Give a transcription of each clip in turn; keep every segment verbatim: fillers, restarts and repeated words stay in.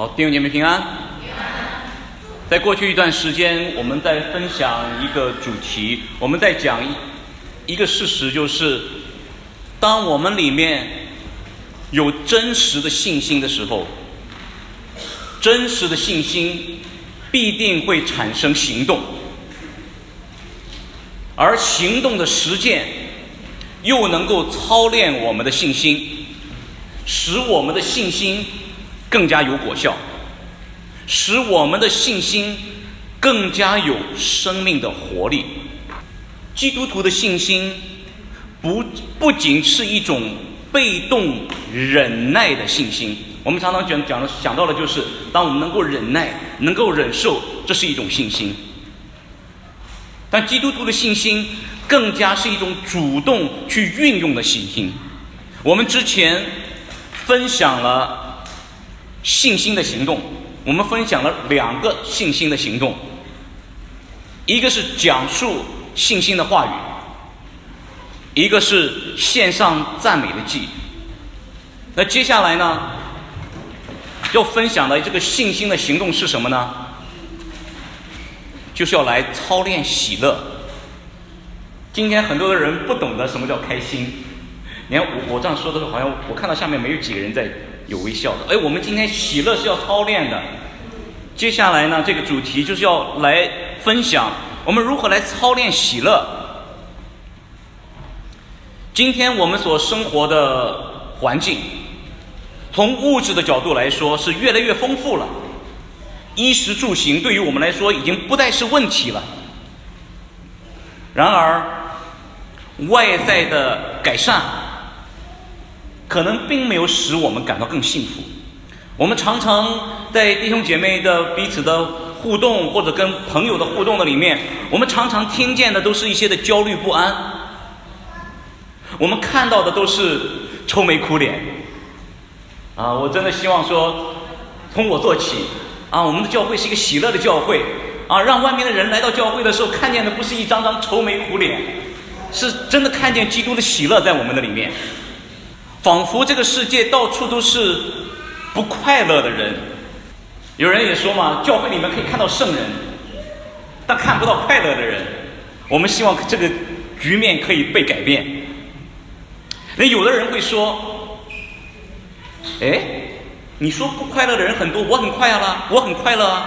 好，弟兄姐妹平安。在过去一段时间，我们在分享一个主题，我们在讲一个事实，就是当我们里面有真实的信心的时候，真实的信心必定会产生行动，而行动的实践又能够操练我们的信心，使我们的信心更加有果效，使我们的信心更加有生命的活力。基督徒的信心不不仅是一种被动忍耐的信心，我们常常讲讲的想到的就是，当我们能够忍耐，能够忍受，这是一种信心。但基督徒的信心更加是一种主动去运用的信心。我们之前分享了信心的行动，我们分享了两个信心的行动，一个是讲述信心的话语，一个是献上赞美的祭。那接下来呢，要分享的这个信心的行动是什么呢？就是要来操练喜乐。今天很多的人不懂得什么叫开心，你看我我这样说的时候，好像我看到下面没有几个人在有微笑的。哎，我们今天喜乐是要操练的。接下来呢，这个主题就是要来分享我们如何来操练喜乐。今天我们所生活的环境，从物质的角度来说是越来越丰富了，衣食住行对于我们来说已经不再是问题了。然而外在的改善可能并没有使我们感到更幸福。我们常常在弟兄姐妹的彼此的互动，或者跟朋友的互动的里面，我们常常听见的都是一些的焦虑不安，我们看到的都是愁眉苦脸啊！我真的希望说，从我做起啊，我们的教会是一个喜乐的教会啊，让外面的人来到教会的时候，看见的不是一张张愁眉苦脸，是真的看见基督的喜乐在我们的里面。仿佛这个世界到处都是不快乐的人。有人也说嘛，教会里面可以看到圣人，但看不到快乐的人。我们希望这个局面可以被改变。那有的人会说，哎，你说不快乐的人很多，我很快乐啦，我很快乐啊，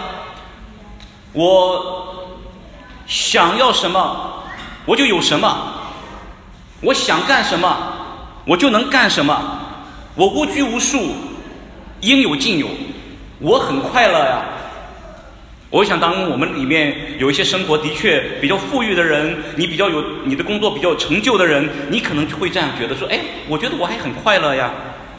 我想要什么我就有什么，我想干什么我就能干什么，我无拘无束，应有尽有，我很快乐呀。我想当我们里面有一些生活的确比较富裕的人，你比较有你的工作比较有成就的人，你可能就会这样觉得说，哎，我觉得我还很快乐呀。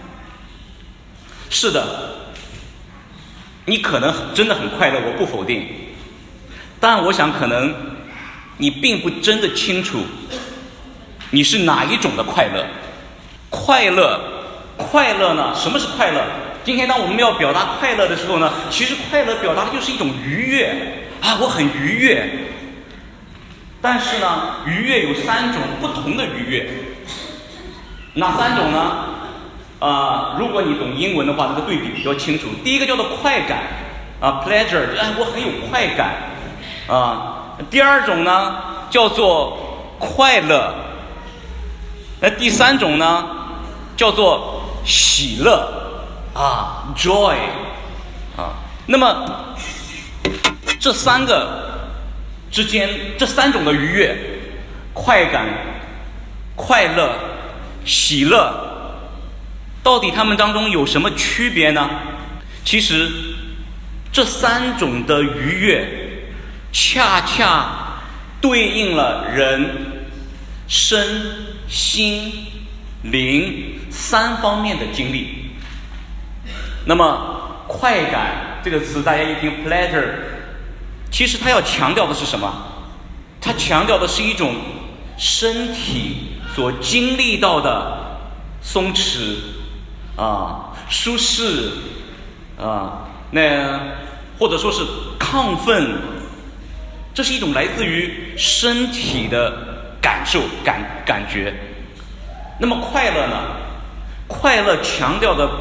是的，你可能真的很快乐，我不否定，但我想可能你并不真的清楚你是哪一种的快乐。快乐快乐呢，什么是快乐？今天当我们要表达快乐的时候呢，其实快乐表达的就是一种愉悦啊，我很愉悦。但是呢，愉悦有三种不同的愉悦。哪三种呢？啊、呃，如果你懂英文的话，这个对比比较清楚。第一个叫做快感啊 ，pleasure， 哎，我很有快感啊。第二种呢叫做快乐，那第三种呢叫做喜乐啊 ，joy 啊。那么这三个之间，这三种的愉悦，快感、快乐、喜乐，到底它们当中有什么区别呢？其实这三种的愉悦恰恰对应了人身心灵三方面的经历。那么快感这个词大家一听 pleasure， 其实它要强调的是什么？它强调的是一种身体所经历到的松弛啊、舒适啊，那或者说是亢奋，这是一种来自于身体的感受感感觉。那么快乐呢？快乐强调的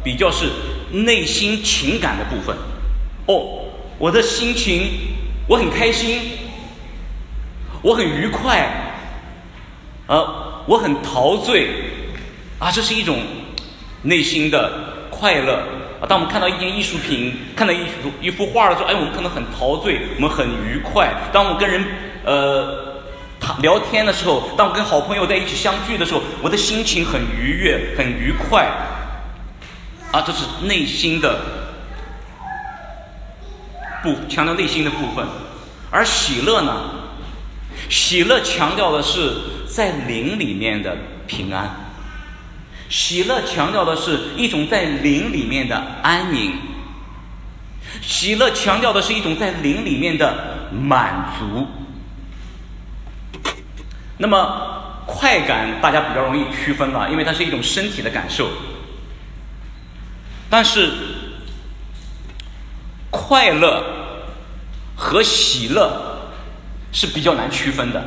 比较是内心情感的部分。哦，我的心情，我很开心，我很愉快，呃，我很陶醉，啊，这是一种内心的快乐。啊，当我们看到一件艺术品，看到一幅一幅画的时候，哎，我们可能很陶醉，我们很愉快。当我们跟人呃聊天的时候，当我跟好朋友在一起相聚的时候，我的心情很愉悦，很愉快。啊，这是内心的部强调内心的部分。而喜乐呢？喜乐强调的是在灵里面的平安。喜乐强调的是一种在灵里面的安宁，喜乐强调的是一种在灵里面的满足。那么快感大家比较容易区分了，因为它是一种身体的感受。但是快乐和喜乐是比较难区分的，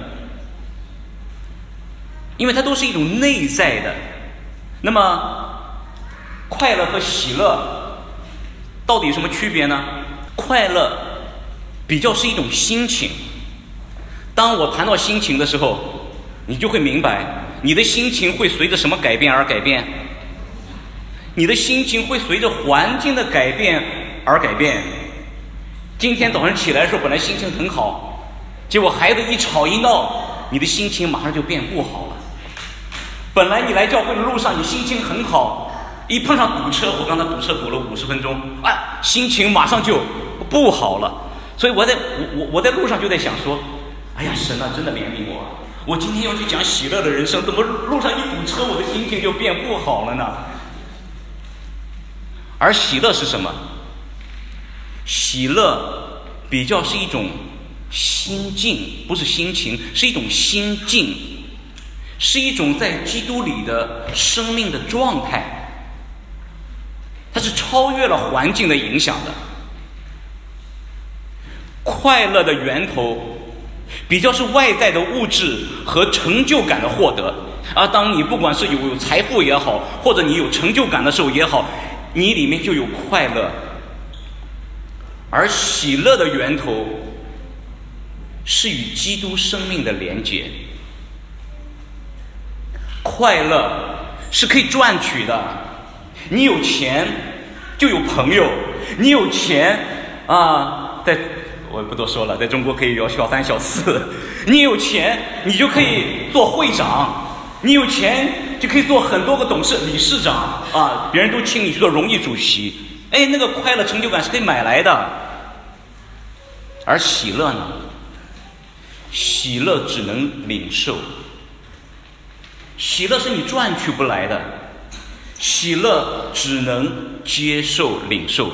因为它都是一种内在的。那么快乐和喜乐到底有什么区别呢？快乐比较是一种心情。当我谈到心情的时候，你就会明白你的心情会随着什么改变而改变。你的心情会随着环境的改变而改变。今天早上起来的时候本来心情很好，结果孩子一吵一闹，你的心情马上就变不好了。本来你来教会的路上你心情很好，一碰上堵车，我刚才堵车堵了五十分钟，啊，心情马上就不好了。所以我在我我在路上就在想说，哎呀，神啊，真的怜悯我，我今天要去讲喜乐的人生，怎么路上一堵车，我的心情就变不好了呢？而喜乐是什么？喜乐比较是一种心境，不是心情，是一种心境，是一种在基督里的生命的状态，它是超越了环境的影响的。快乐的源头比较是外在的物质和成就感的获得，而当你不管是有有财富也好，或者你有成就感的时候也好，你里面就有快乐。而喜乐的源头是与基督生命的连结。快乐是可以赚取的，你有钱就有朋友，你有钱啊，在我不多说了，在中国可以有小三小四，你有钱你就可以做会长，你有钱就可以做很多个董事理事长啊，别人都请你去做荣誉主席，哎，那个快乐成就感是可以买来的。而喜乐呢？喜乐只能领受，喜乐是你赚取不来的，喜乐只能接受领受。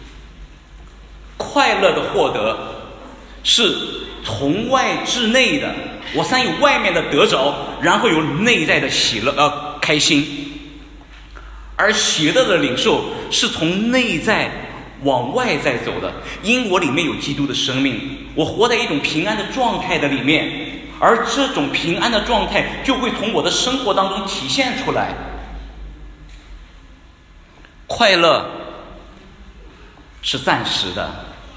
快乐的获得是从外至内的，我先有外面的得着，然后有内在的喜乐呃开心。而喜乐的领受是从内在往外在走的，因我里面有基督的生命，我活在一种平安的状态的里面，而这种平安的状态就会从我的生活当中体现出来。快乐是暂时的，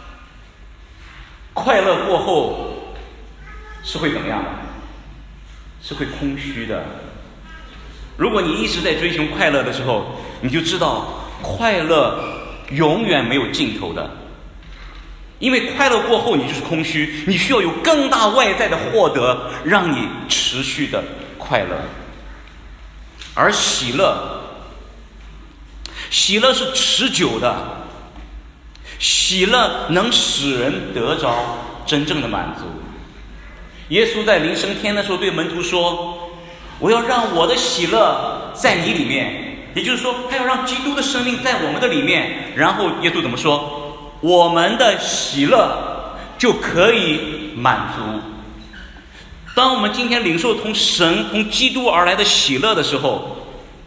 快乐过后是会怎么样的？是会空虚的。如果你一直在追求快乐的时候，你就知道快乐永远没有尽头的，因为快乐过后你就是空虚，你需要有更大外在的获得让你持续的快乐。而喜乐喜乐是持久的，喜乐能使人得着真正的满足。耶稣在临升天的时候对门徒说，我要让我的喜乐在你里面，也就是说他要让基督的生命在我们的里面。然后耶稣怎么说？我们的喜乐就可以满足。当我们今天领受从神从基督而来的喜乐的时候，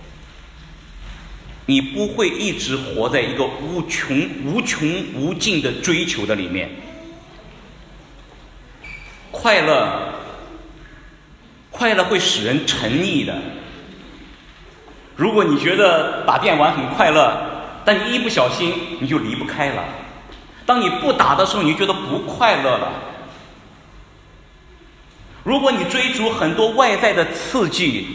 你不会一直活在一个无穷无穷无尽的追求的里面。快乐快乐会使人沉溺的。如果你觉得打电玩很快乐， 但你一不小心你就离不开了。当你不打的时候，你觉得不快乐了。如果你追逐很多外在的刺激，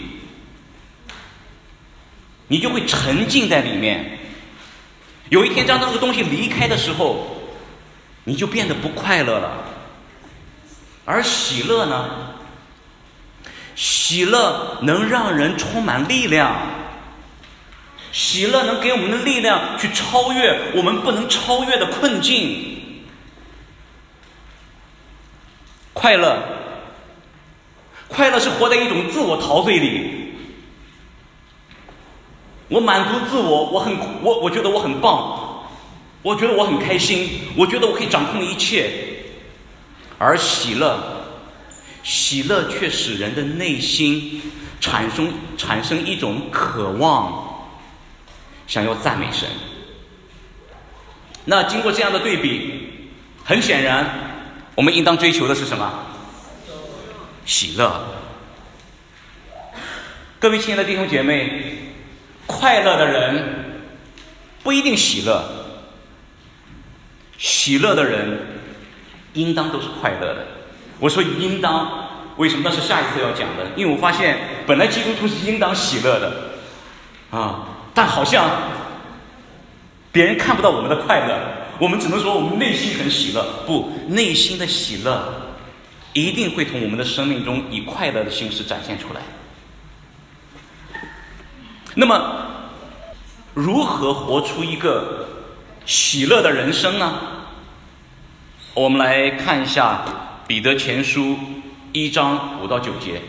你就会沉浸在里面。有一天当这个东西离开的时候，你就变得不快乐了。而喜乐呢？喜乐能让人充满力量，喜乐能给我们的力量去超越我们不能超越的困境。快乐，快乐是活在一种自我陶醉里。我满足自我，我很我我觉得我很棒，我觉得我很开心，我觉得我可以掌控一切。而喜乐，喜乐却使人的内心产生产生一种渴望，想要赞美神。那经过这样的对比，很显然，我们应当追求的是什么？喜乐。各位亲爱的弟兄姐妹，快乐的人不一定喜乐，喜乐的人应当都是快乐的。我说应当，为什么？那是下一次要讲的，因为我发现本来基督徒是应当喜乐的啊，但好像别人看不到我们的快乐，我们只能说我们内心很喜乐。不，内心的喜乐一定会从我们的生命中以快乐的形式展现出来。那么如何活出一个喜乐的人生呢？我们来看一下彼得前书一章五到九节，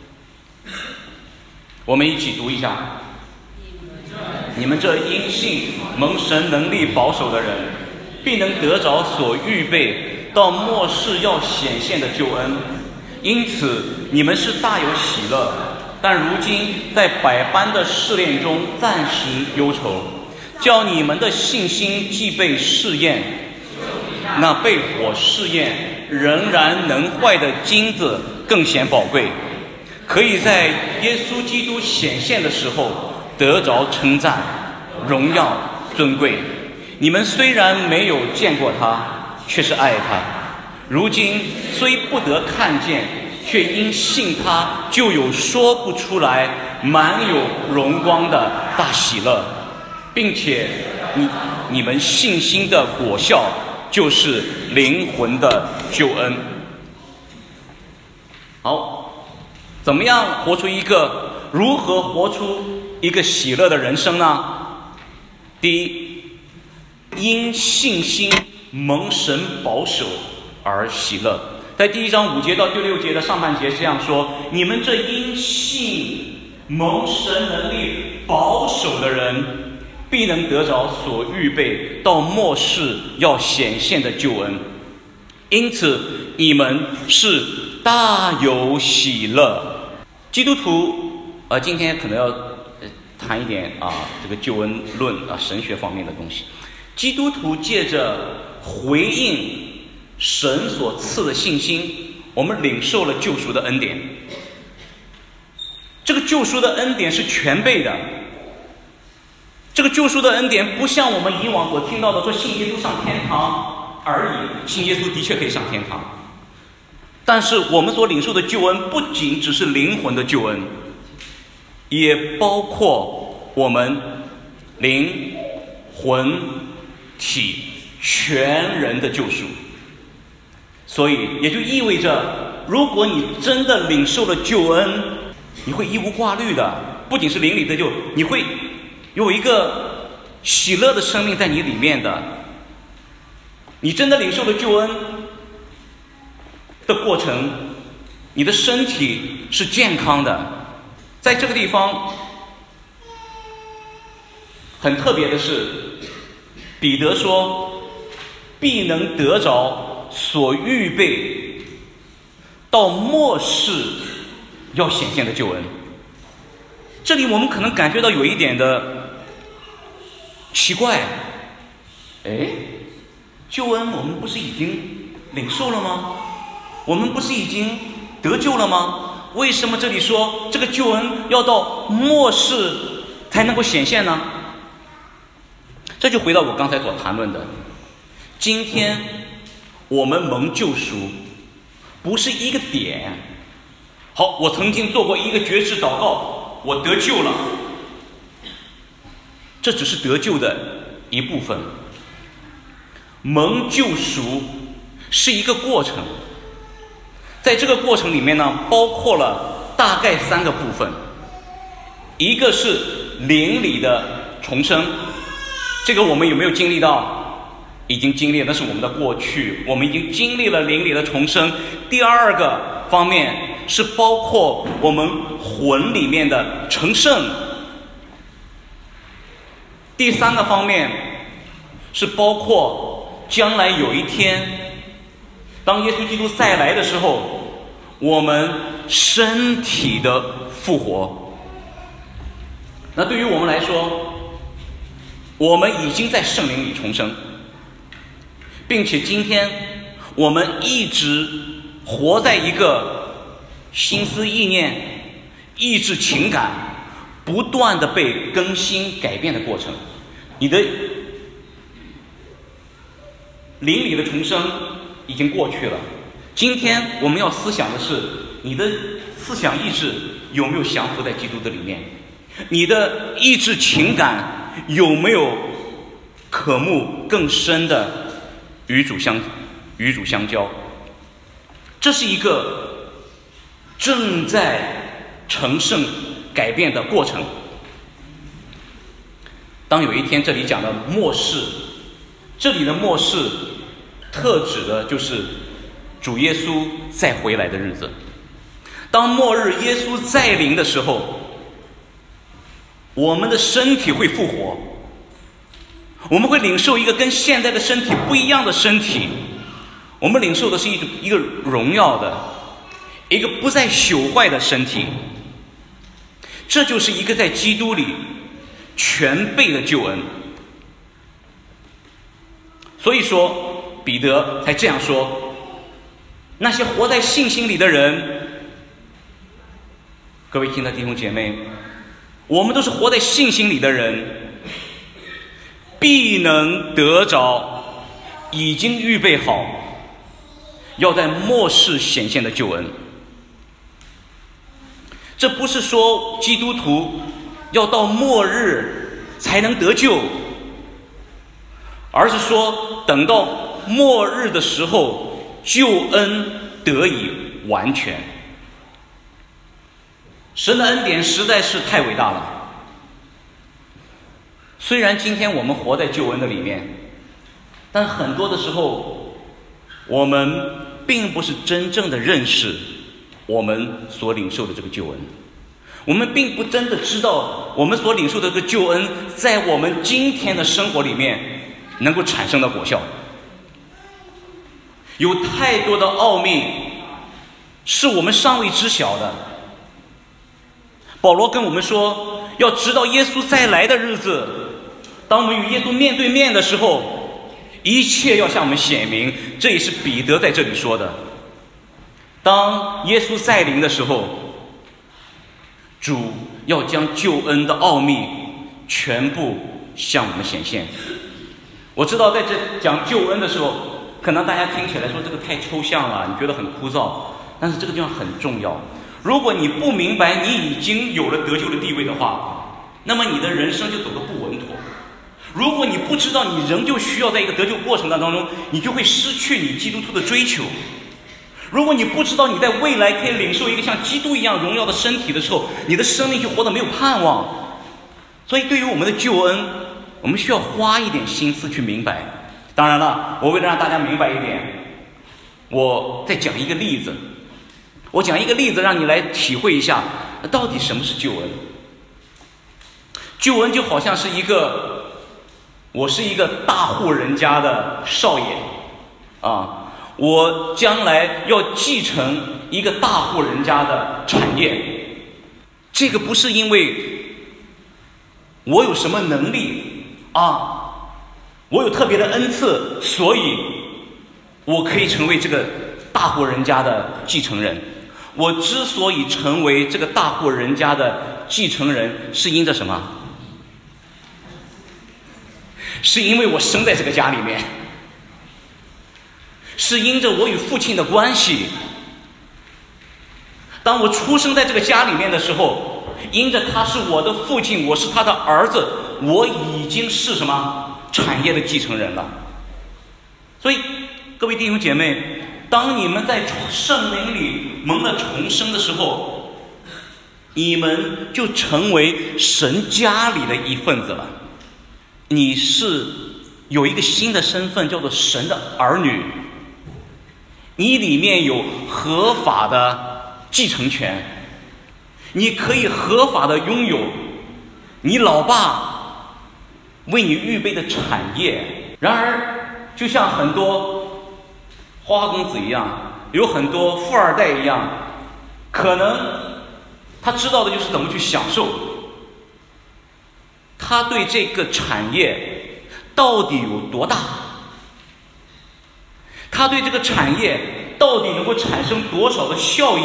我们一起读一下。你们这因信蒙神能力保守的人，必能得着所预备到末世要显现的救恩。因此你们是大有喜乐，但如今在百般的试炼中暂时忧愁，叫你们的信心既被试验，那被火试验仍然能坏的金子更显宝贵，可以在耶稣基督显现的时候得着称赞、荣耀、尊贵。你们虽然没有见过他，却是爱他；如今虽不得看见，却因信他，就有说不出来、满有荣光的大喜乐，并且你你们信心的果效就是灵魂的救恩。好，怎么样活出一个如何活出一个喜乐的人生呢？第一，因信心蒙神保守而喜乐。在第一章五节到第六节的上半节是这样说：你们这因信蒙神能力保守的人，必能得着所预备到末世要显现的救恩。因此你们是大有喜乐。基督徒呃，今天可能要、呃、谈一点啊，这个救恩论啊，神学方面的东西。基督徒借着回应神所赐的信心，我们领受了救赎的恩典。这个救赎的恩典是全备的。这个救赎的恩典不像我们以往所听到的说信耶稣上天堂而已，信耶稣的确可以上天堂，但是我们所领受的救恩不仅只是灵魂的救恩，也包括我们灵魂体全人的救赎。所以也就意味着，如果你真的领受了救恩，你会一无挂虑的，不仅是灵里的救，你会有一个喜乐的生命在你里面的。你真的领受了救恩的过程，你的身体是健康的。在这个地方很特别的是，彼得说必能得着所预备到末世要显现的救恩。这里我们可能感觉到有一点的奇怪，哎，救恩我们不是已经领受了吗？我们不是已经得救了吗？为什么这里说这个救恩要到末世才能够显现呢？ 这就回到我刚才所谈论的，今天我们蒙救赎不是一个点，好，我曾经做过一个决志祷告，我得救了，这只是得救的一部分。蒙救赎是一个过程，在这个过程里面呢，包括了大概三个部分。一个是灵里的重生，这个我们有没有经历到？已经经历了，那是我们的过去，我们已经经历了灵里的重生。第二个方面是包括我们魂里面的成圣。第三个方面是包括将来有一天，当耶稣基督再来的时候，我们身体的复活。那对于我们来说，我们已经在圣灵里重生，并且今天我们一直活在一个心思意念、意志情感不断的被更新改变的过程。你的灵里的重生已经过去了，今天我们要思想的是，你的思想意志有没有降服在基督的里面？你的意志情感有没有渴慕更深的与主相与主相交？这是一个正在成圣改变的过程。当有一天这里讲的末世，这里的末世特指的就是主耶稣再回来的日子。当末日耶稣再临的时候，我们的身体会复活，我们会领受一个跟现在的身体不一样的身体，我们领受的是一种一个荣耀的，一个不再朽坏的身体。这就是一个在基督里全备的救恩。所以说彼得才这样说，那些活在信心里的人，各位亲爱的弟兄姐妹，我们都是活在信心里的人，必能得着已经预备好要在末世显现的救恩。这不是说基督徒要到末日才能得救，而是说等到末日的时候，救恩得以完全。神的恩典实在是太伟大了。虽然今天我们活在救恩的里面，但很多的时候我们并不是真正的认识我们所领受的这个救恩，我们并不真的知道我们所领受的这个救恩在我们今天的生活里面能够产生的果效。有太多的奥秘是我们尚未知晓的。保罗跟我们说，要直到耶稣再来的日子，当我们与耶稣面对面的时候，一切要向我们显明。这也是彼得在这里说的，当耶稣再临的时候，主要将救恩的奥秘全部向我们显现。我知道在这讲救恩的时候，可能大家听起来说这个太抽象了，你觉得很枯燥，但是这个地方很重要。如果你不明白你已经有了得救的地位的话，那么你的人生就走得不稳妥。如果你不知道你仍旧需要在一个得救过程当中，你就会失去你基督徒的追求。如果你不知道你在未来可以领受一个像基督一样荣耀的身体的时候，你的生命就活得没有盼望。所以对于我们的救恩，我们需要花一点心思去明白。当然了，我为了让大家明白一点，我再讲一个例子。我讲一个例子让你来体会一下到底什么是救恩。救恩就好像是一个，我是一个大户人家的少爷啊，我将来要继承一个大户人家的产业。这个不是因为我有什么能力啊，我有特别的恩赐，所以我可以成为这个大户人家的继承人。我之所以成为这个大户人家的继承人，是因着什么？ 是因为我生在这个家里面，是因着我与父亲的关系。当我出生在这个家里面的时候，因着他是我的父亲，我是他的儿子，我已经是什么产业的继承人了。所以各位弟兄姐妹，当你们在圣灵里蒙了重生的时候，你们就成为神家里的一份子了。你是有一个新的身份，叫做神的儿女，你里面有合法的继承权，你可以合法的拥有你老爸为你预备的产业。然而就像很多花花公子一样，有很多富二代一样，可能他知道的就是怎么去享受，他对这个产业到底有多大，他对这个产业到底能够产生多少的效益，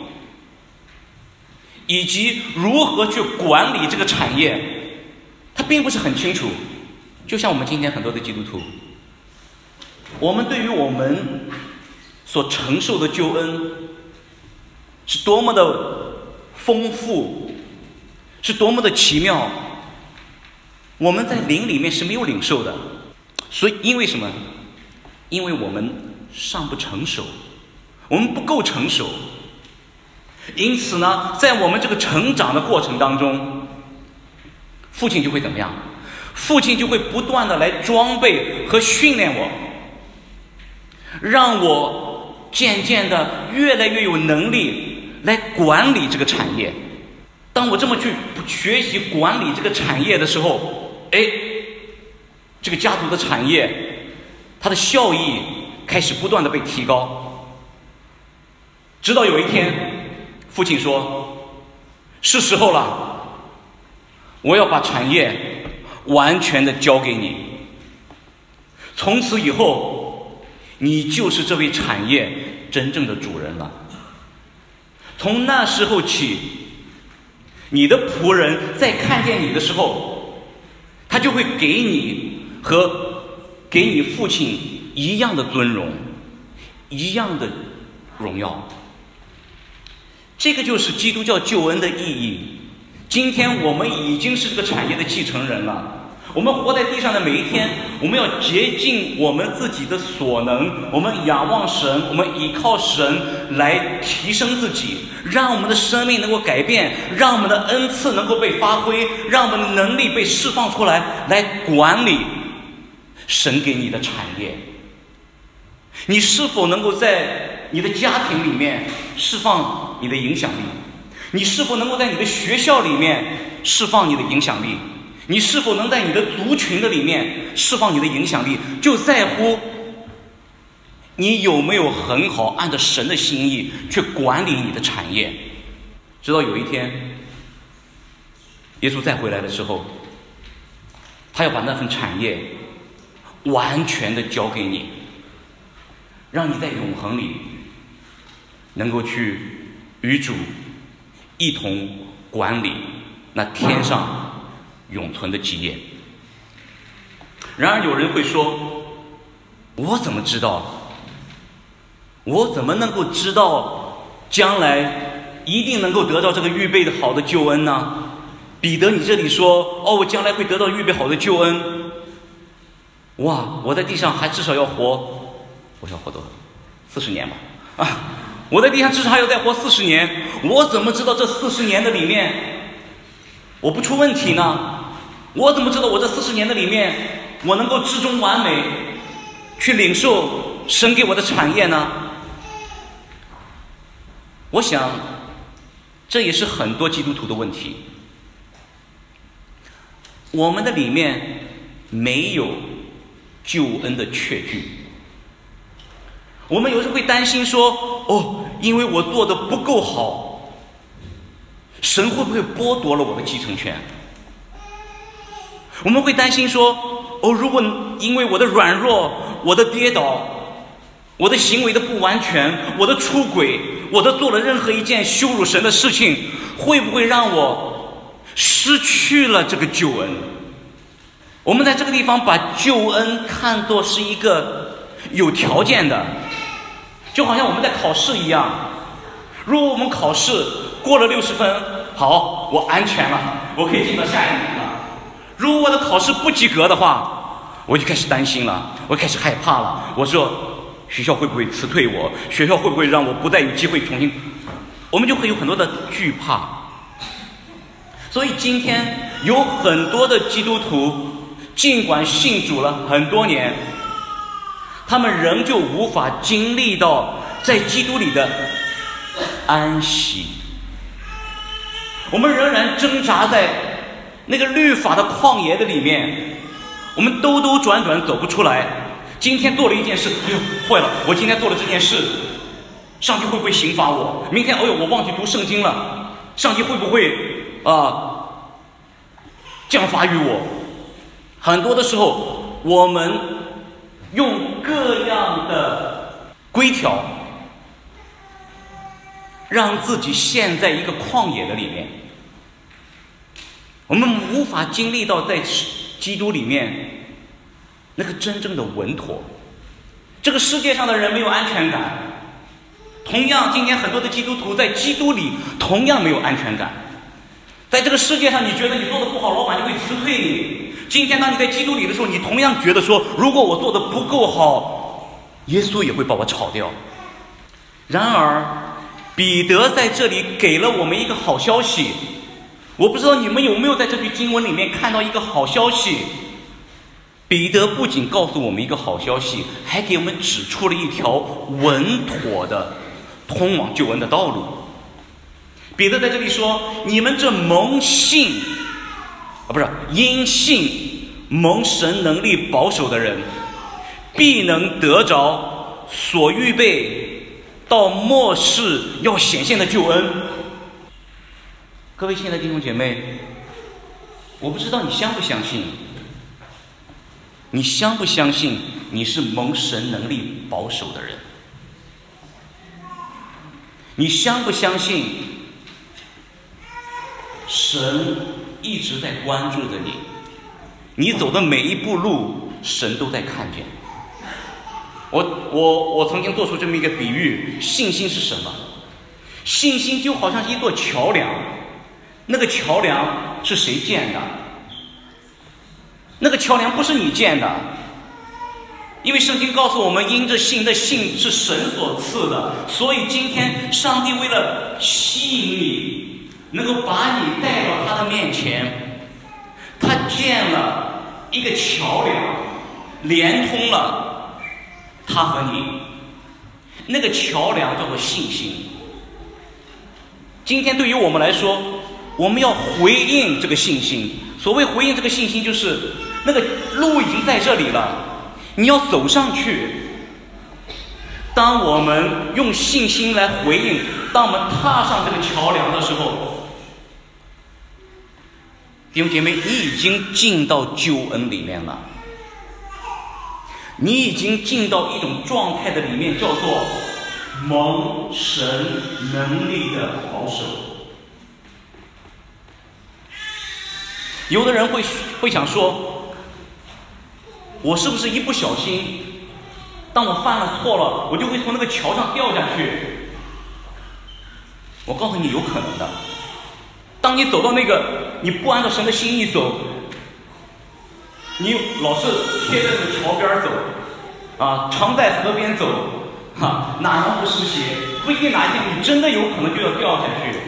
以及如何去管理这个产业，他并不是很清楚。就像我们今天很多的基督徒，我们对于我们所承受的救恩是多么的丰富，是多么的奇妙，我们在灵里面是没有领受的。所以因为什么？因为我们尚不成熟，我们不够成熟。因此呢，在我们这个成长的过程当中，父亲就会怎么样？父亲就会不断的来装备和训练我，让我渐渐的越来越有能力来管理这个产业。当我这么去学习管理这个产业的时候，哎，这个家族的产业它的效益开始不断的被提高。直到有一天父亲说，是时候了，我要把产业完全的交给你，从此以后你就是这位产业真正的主人了。从那时候起，你的仆人在看见你的时候，他就会给你和给你父亲一样的尊荣，一样的荣耀。这个就是基督教救恩的意义。今天我们已经是这个产业的继承人了，我们活在地上的每一天，我们要竭尽我们自己的所能，我们仰望神，我们依靠神来提升自己，让我们的生命能够改变，让我们的恩赐能够被发挥，让我们的能力被释放出来，来管理神给你的产业。你是否能够在你的家庭里面释放你的影响力？你是否能够在你的学校里面释放你的影响力？你是否能在你的族群的里面释放你的影响力？就在乎你有没有很好按照神的心意去管理你的产业。直到有一天耶稣再回来的时候，他要把那份产业完全的交给你，让你在永恒里能够去与主一同管理那天上永存的基业。然而有人会说，我怎么知道？我怎么能够知道将来一定能够得到这个预备的好的救恩呢？彼得你这里说，哦，我将来会得到预备好的救恩。哇，我在地上还至少要活，我要活多少？四十年吧。啊，我在地上至少还要再活四十年。我怎么知道这四十年的里面我不出问题呢？我怎么知道我这四十年的里面我能够至终完美，去领受神给我的产业呢？我想这也是很多基督徒的问题。我们的里面没有救恩的确据。我们有时会担心说，哦，因为我做的不够好，神会不会剥夺了我的继承权？我们会担心说，哦，如果因为我的软弱，我的跌倒，我的行为的不完全，我的出轨，我的做了任何一件羞辱神的事情，会不会让我失去了这个救恩？ 我们在这个地方把救恩看作是一个有条件的，就好像我们在考试一样。如果我们考试过了六十分，好，我安全了，我可以进到下一年了。如果我的考试不及格的话，我就开始担心了，我开始害怕了。我说学校会不会辞退我？学校会不会让我不再有机会重新？我们就会有很多的惧怕。所以今天有很多的基督徒，尽管信主了很多年，他们仍旧无法经历到在基督里的安息。我们仍然挣扎在那个律法的旷野的里面，我们兜兜转转走不出来。今天做了一件事，哎呦坏了，我今天做了这件事，上帝会不会刑罚我？明天哎呦我忘记读圣经了，上帝会不会啊、呃、降罚于我？很多的时候我们用各样的规条让自己陷在一个旷野的里面，我们无法经历到在基督里面那个真正的稳妥。这个世界上的人没有安全感，同样今天很多的基督徒在基督里同样没有安全感。在这个世界上，你觉得你做的不好，老板就会辞退你。今天当你在基督里的时候，你同样觉得说，如果我做的不够好，耶稣也会把我炒掉。然而彼得在这里给了我们一个好消息，我不知道你们有没有在这句经文里面看到一个好消息。彼得不仅告诉我们一个好消息，还给我们指出了一条稳妥的通往救恩的道路。彼得在这里说，你们这蒙信啊，不是因信蒙神能力保守的人，必能得着所预备到末世要显现的救恩。各位亲爱的弟兄姐妹，我不知道你相不相信，你相不相信你是蒙神能力保守的人？你相不相信神一直在关注着你，你走的每一步路神都在看见。我我我曾经做出这么一个比喻，信心是什么？信心就好像是一座桥梁，那个桥梁是谁建的？那个桥梁不是你建的，因为圣经告诉我们，因着信的信是神所赐的，所以今天上帝为了吸引你，能够把你带到他的面前，他建了一个桥梁，连通了他和你。那个桥梁叫做信心。今天对于我们来说，我们要回应这个信心。所谓回应这个信心，就是那个路已经在这里了，你要走上去。当我们用信心来回应，当我们踏上这个桥梁的时候，弟兄姐妹，你已经进到救恩里面了，你已经进到一种状态的里面，叫做蒙神能力的保守。有的人会会想说，我是不是一不小心，当我犯了错了，我就会从那个桥上掉下去？我告诉你，有可能的。当你走到那个你不按照神的心意走，你老是贴在这个桥边走啊，常在河边走啊，哪能不湿鞋？不一定哪一天你真的有可能就要掉下去。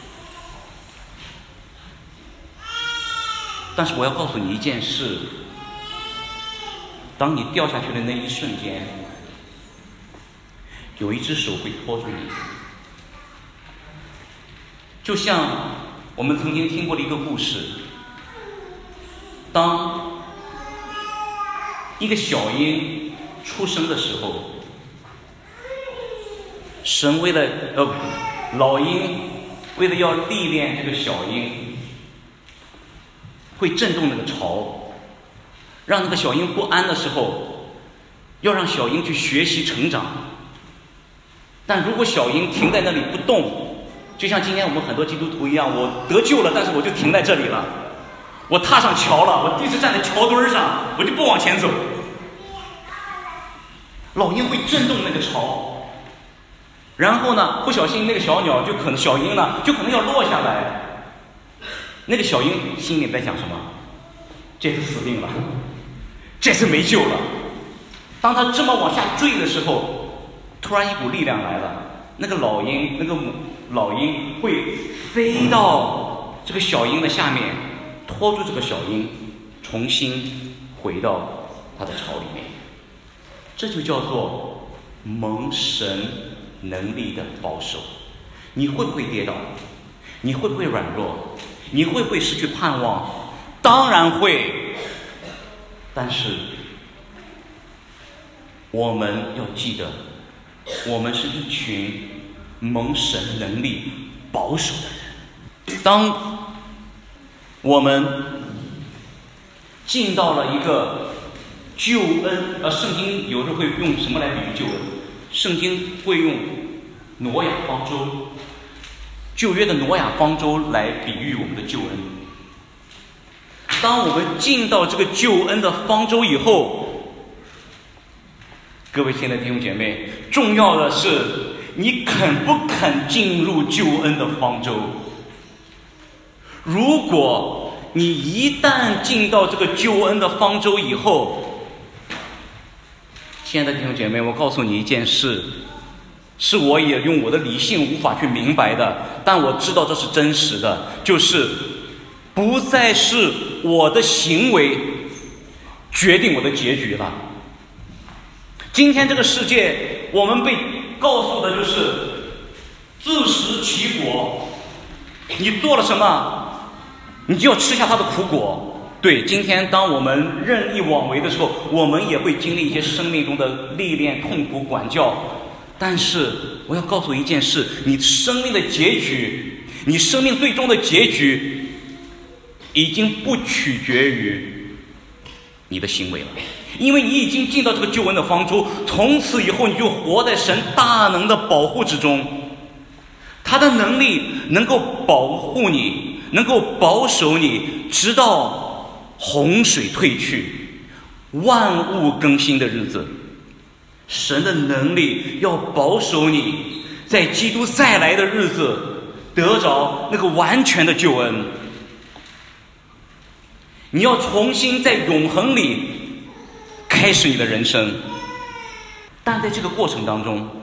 但是我要告诉你一件事，当你掉下去的那一瞬间，有一只手会拖住你。就像我们曾经听过的一个故事，当一个小鹰出生的时候，神为了呃老鹰为了要历练这个小鹰，会震动那个巢，让那个小鹰不安的时候，要让小鹰去学习成长。但如果小鹰停在那里不动，就像今天我们很多基督徒一样，我得救了，但是我就停在这里了， 我踏上桥了，我第一次站在桥墩上，我就不往前走。老鹰会震动那个巢，然后呢，不小心那个小鸟就可能小鹰呢就可能要落下来。那个小鹰心里在想什么？这次死定了，这次没救了。当他这么往下坠的时候，突然一股力量来了，那个老鹰，那个母老鹰会飞到这个小鹰的下面，拖住这个小鹰，重新回到它的巢里面。这就叫做蒙神能力的保守。你会不会跌倒？你会不会软弱？你会不会失去盼望？当然会。但是我们要记得，我们是一群蒙神能力保守的人。当我们进到了一个救恩，呃，圣经有时候会用什么来比喻救恩？圣经会用挪亚方舟，旧约的挪亚方舟来比喻我们的救恩。当我们进到这个救恩的方舟以后，各位亲爱的弟兄姐妹，重要的是你肯不肯进入救恩的方舟。如果你一旦进到这个救恩的方舟以后，亲爱的弟兄姐妹，我告诉你一件事，是我也用我的理性无法去明白的，但我知道这是真实的，就是不再是我的行为决定我的结局了。今天这个世界，我们被告诉的就是自食其果，你做了什么，你就要吃下它的苦果。对，今天当我们任意妄为的时候，我们也会经历一些生命中的历练、痛苦、管教。但是我要告诉一件事，你生命的结局，你生命最终的结局已经不取决于你的行为了，因为你已经进到这个救恩的方舟，从此以后你就活在神大能的保护之中。他的能力能够保护你，能够保守你，直到洪水退去，万物更新的日子。神的能力要保守你，在基督再来的日子得着那个完全的救恩。你要重新在永恒里开始你的人生，但在这个过程当中，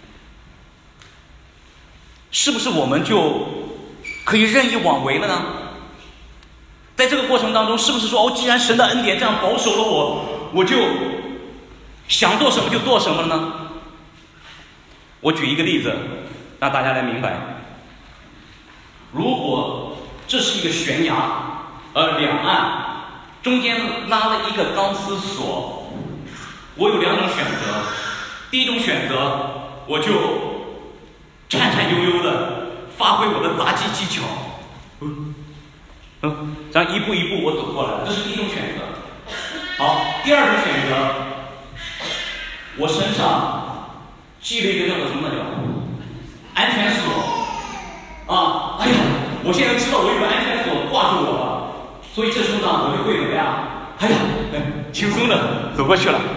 是不是我们就可以任意妄为了呢？在这个过程当中，是不是说哦，既然神的恩典这样保守了我，我就想做什么就做什么了呢？我举一个例子让大家来明白。如果这是一个悬崖，而两岸中间拉了一个钢丝索，我有两种选择。第一种选择，我就颤颤悠悠的发挥我的杂技技巧，嗯嗯，这样一步一步我走过来，这是第一种选择。好，第二种选择，我身上系了一个叫做什么叫安全锁啊！哎呀，我现在知道我有个安全锁挂住我了，所以这时候呢，我就会怎么样？哎呀，轻松的走过去了。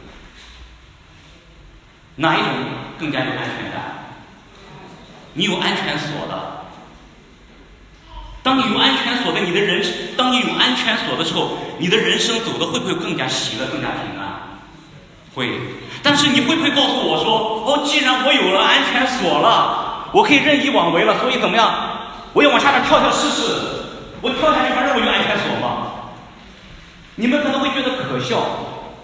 哪一种更加有安全感？你有安全锁的。当你有安全锁的，你的人，当你有安全锁的时候，你的人生走的会不会更加喜乐、更加平安？会。但是你会不会告诉我说，哦，既然我有了安全锁了，我可以任意妄为了，所以怎么样？我要往下面跳跳试试，我跳下去，反正我有安全锁嘛。你们可能会觉得可笑。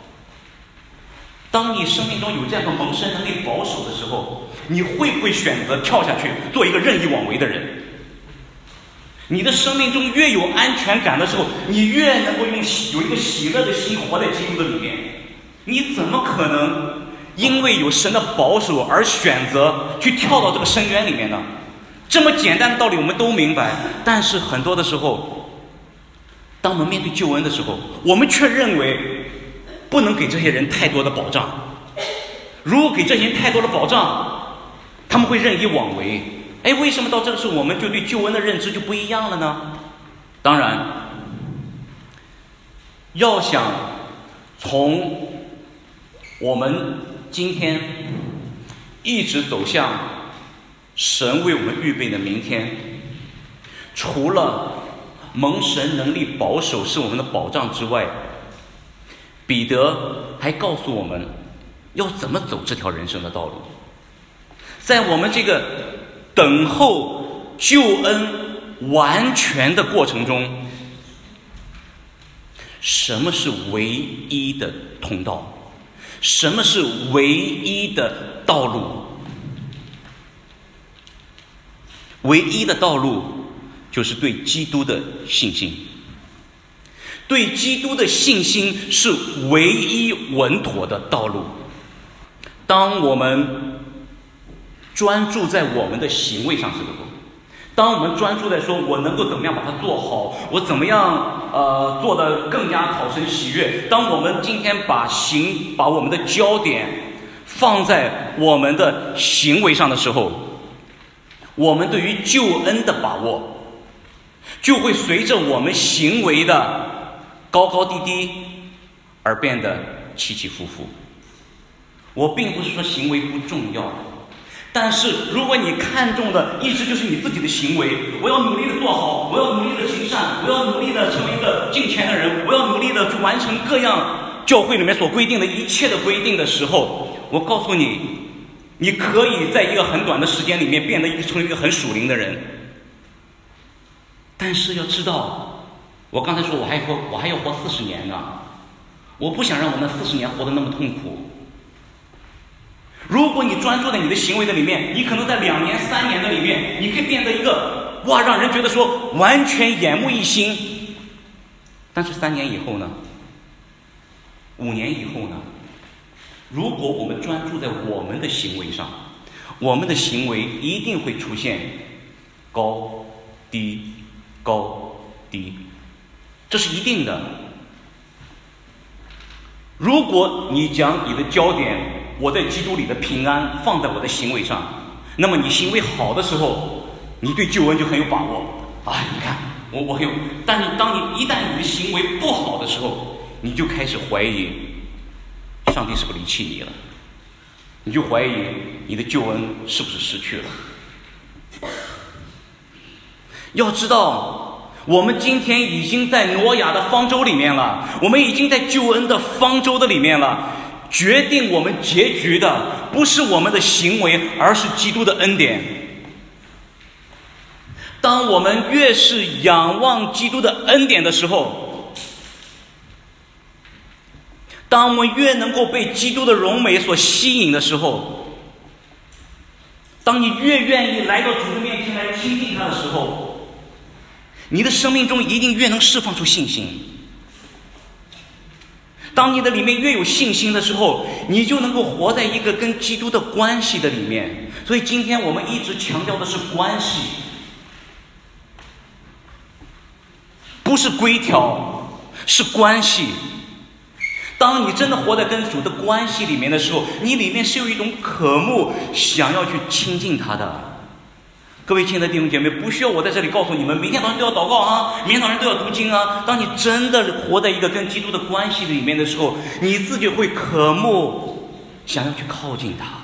当你生命中有这样的蒙神能力保守的时候，你会不会选择跳下去做一个任意妄为的人？你的生命中越有安全感的时候，你越能够用有一个喜乐的心活在基督的里面。你怎么可能因为有神的保守而选择去跳到这个深渊里面呢？这么简单的道理我们都明白，但是很多的时候，当我们面对救恩的时候，我们却认为不能给这些人太多的保障。如果给这些人太多的保障，他们会任意妄为。哎，为什么到这个时候我们就对救恩的认知就不一样了呢？当然， 要想从我们今天一直走向神为我们预备的明天，除了蒙神能力保守是我们的保障之外，彼得还告诉我们要怎么走这条人生的道路。在我们这个等候救恩完全的过程中，什么是唯一的通道？什么是唯一的道路？唯一的道路就是对基督的信心。对基督的信心是唯一稳妥的道路。当我们专注在我们的行为上时候，当我们专注在说我能够怎么样把它做好，我怎么样呃做得更加讨神喜悦，当我们今天把行把我们的焦点放在我们的行为上的时候，我们对于救恩的把握就会随着我们行为的高高低低而变得起起伏伏。我并不是说行为不重要，但是如果你看重的一直就是你自己的行为，我要努力的做好，我要努力的行善，我要努力的成为一个敬虔的人，我要努力的去完成各样教会里面所规定的一切的规定的时候，我告诉你，你可以在一个很短的时间里面变得一个成为一个很属灵的人。但是要知道，我刚才说我还活我还要活四十年呢，我不想让我那四十年活得那么痛苦。如果你专注在你的行为的里面，你可能在两年三年的里面，你可以变得一个哇让人觉得说完全眼目一新。但是三年以后呢，五年以后呢，如果我们专注在我们的行为上，我们的行为一定会出现高低高低，这是一定的。如果你将你的焦点我在基督里的平安放在我的行为上，那么你行为好的时候，你对救恩就很有把握啊！你看我我很有，但你当你一旦你的行为不好的时候，你就开始怀疑上帝是不是离弃你了，你就怀疑你的救恩是不是失去了。要知道，我们今天已经在挪亚的方舟里面了，我们已经在救恩的方舟的里面了。决定我们结局的不是我们的行为，而是基督的恩典。当我们越是仰望基督的恩典的时候，当我们越能够被基督的荣美所吸引的时候，当你越愿意来到主的面前来亲近他的时候，你的生命中一定越能释放出信心。当你的里面越有信心的时候，你就能够活在一个跟基督的关系的里面。所以今天我们一直强调的是关系，不是规条，是关系。当你真的活在跟主的关系里面的时候，你里面是有一种渴慕想要去亲近他的。各位亲爱的弟兄姐妹，不需要我在这里告诉你们每天早上都要祷告啊，每天早上都要读经啊。当你真的活在一个跟基督的关系里面的时候，你自己会渴慕想要去靠近他。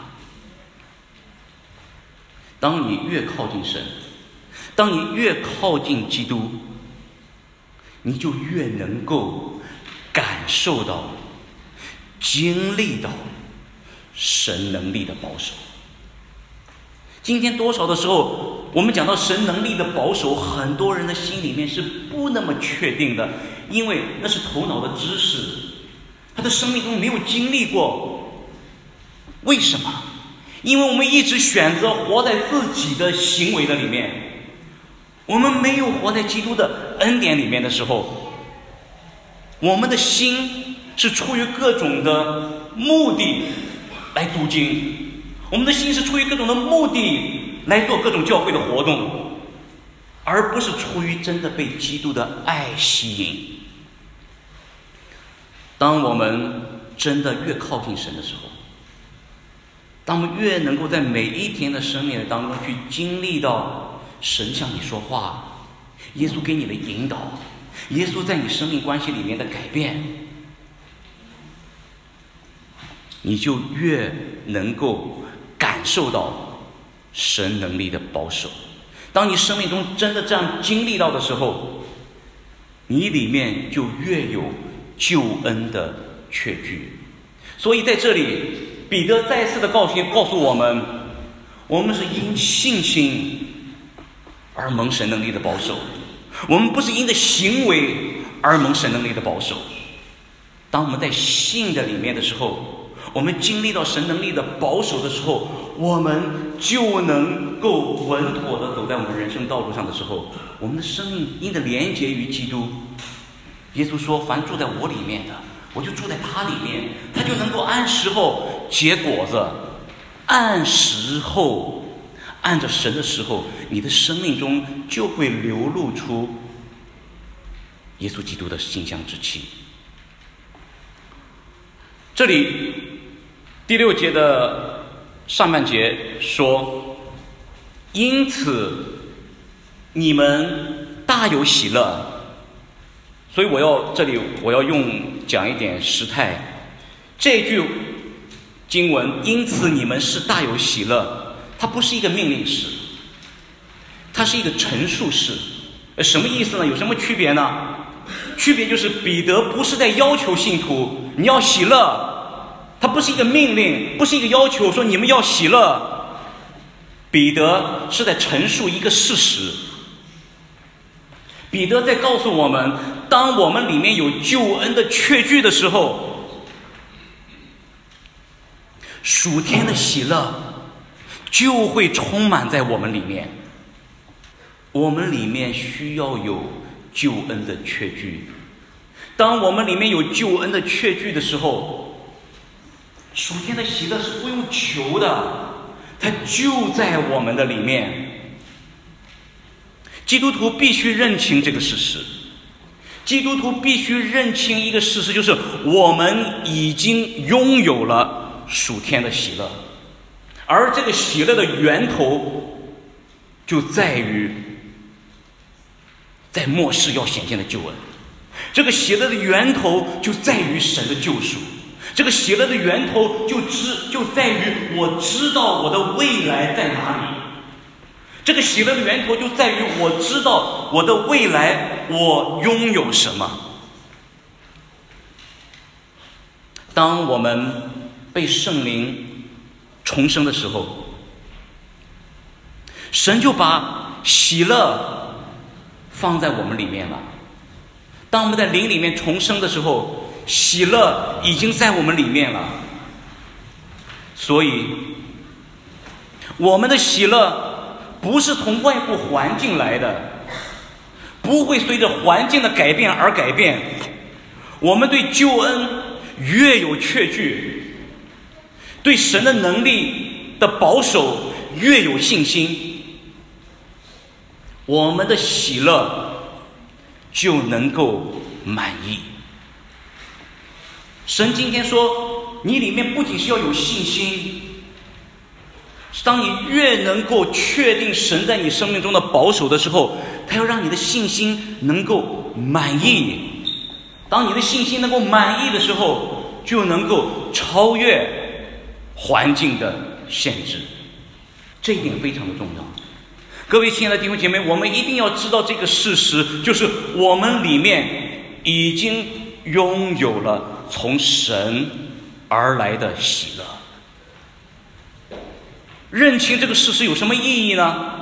当你越靠近神，当你越靠近基督，你就越能够感受到经历到神能力的保守。今天多少的时候，我们讲到神能力的保守，很多人的心里面是不那么确定的，因为那是头脑的知识，他的生命中没有经历过。为什么？因为我们一直选择活在自己的行为的里面，我们没有活在基督的恩典里面的时候，我们的心是出于各种的目的来读经，我们的心是出于各种的目的来做各种教会的活动，而不是出于真的被基督的爱吸引。当我们真的越靠近神的时候，当我们越能够在每一天的生命当中去经历到神向你说话，耶稣给你的引导， 耶稣在你生命关系里面的改变，你就越能够感受到神能力的保守。当你生命中真的这样经历到的时候，你里面就越有救恩的确据。所以在这里，彼得再次的告诉告诉我们，我们是因信心而蒙神能力的保守，我们不是因着行为而蒙神能力的保守。当我们在信的里面的时候，我们经历到神能力的保守的时候，我们就能够稳妥的走在我们人生道路上的时候，我们的生命因着连结于基督。耶稣说，凡住在我里面的，我就住在他里面，他就能够按时候结果子，按时候按着神的时候，你的生命中就会流露出耶稣基督的馨香之气。这里第六节的上半节说，因此你们大有喜乐。所以我要这里我要用讲一点时态，这句经文因此你们是大有喜乐，它不是一个命令式，它是一个陈述式。什么意思呢？有什么区别呢？区别就是彼得不是在要求信徒你要喜乐，它不是一个命令，不是一个要求说你们要喜乐，彼得是在陈述一个事实。彼得在告诉我们，当我们里面有救恩的确据的时候，属天的喜乐就会充满在我们里面。我们里面需要有救恩的确据。当我们里面有救恩的确据的时候，属天的喜乐是不用求的，它就在我们的里面。基督徒必须认清这个事实，基督徒必须认清一个事实，就是我们已经拥有了属天的喜乐，而这个喜乐的源头就在于在末世要显现的救恩。这个喜乐的源头就在于神的救赎，这个喜乐的源头就知就在于我知道我的未来在哪里，这个喜乐的源头就在于我知道我的未来我拥有什么。当我们被圣灵重生的时候，神就把喜乐放在我们里面了。当我们在灵里面重生的时候，喜乐已经在我们里面了。所以我们的喜乐不是从外部环境来的，不会随着环境的改变而改变。我们对救恩越有确据，对神的能力的保守越有信心，我们的喜乐就能够满意。神今天说，你里面不仅是要有信心，当你越能够确定神在你生命中的保守的时候，他要让你的信心能够满意。当你的信心能够满意的时候，就能够超越环境的限制。这一点非常的重要。各位亲爱的弟兄姐妹，我们一定要知道这个事实，就是我们里面已经拥有了从神而来的喜乐。认清这个事实有什么意义呢？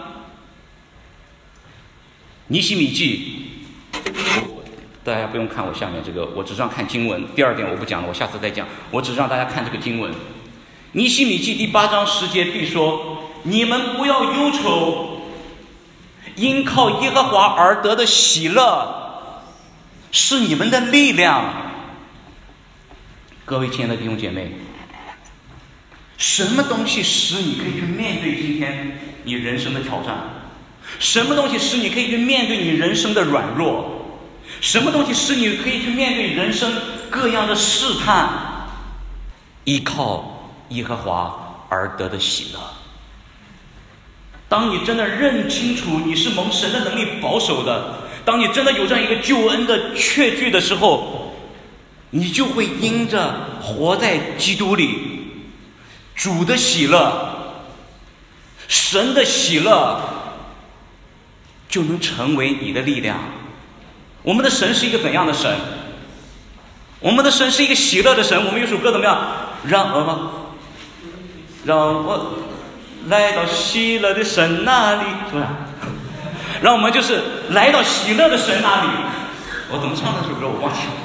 尼希米记，大家不用看我下面这个，我只是让看经文。第二点我不讲了，我下次再讲，我只是让大家看这个经文。尼希米记第八章十节必说，你们不要忧愁，因靠耶和华而得的喜乐是你们的力量。各位亲爱的弟兄姐妹，什么东西使你可以去面对今天你人生的挑战？什么东西使你可以去面对你人生的软弱？什么东西使你可以去面对人生各样的试探？依靠耶和华而得的喜乐。当你真的认清楚你是蒙神的能力保守的， 当你真的有这样一个救恩的确据的时候，你就会因着活在基督里，主的喜乐，神的喜乐就能成为你的力量。我们的神是一个怎样的神？我们的神是一个喜乐的神。我们有首歌怎么样？让呃吗？让我来到喜乐的神那里，是不是？让我们就是来到喜乐的神那里。我怎么唱那首歌我忘记了。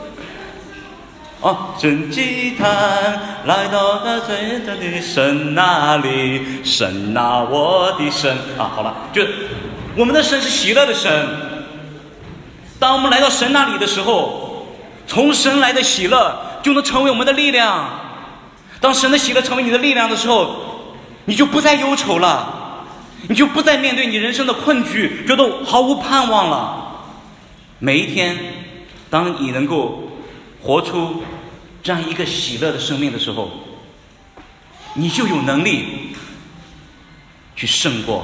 哦，真祭坛来到那最大的神那里，神啊我的神啊，好了，就我们的神是喜乐的神。当我们来到神那里的时候，从神来的喜乐就能成为我们的力量。当神的喜乐成为你的力量的时候，你就不再忧愁了，你就不再面对你人生的困局觉得毫无盼望了。每一天当你能够活出这样一个喜乐的生命的时候，你就有能力去胜过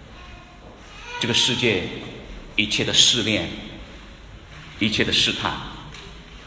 这个世界一切的试炼，一切的试探。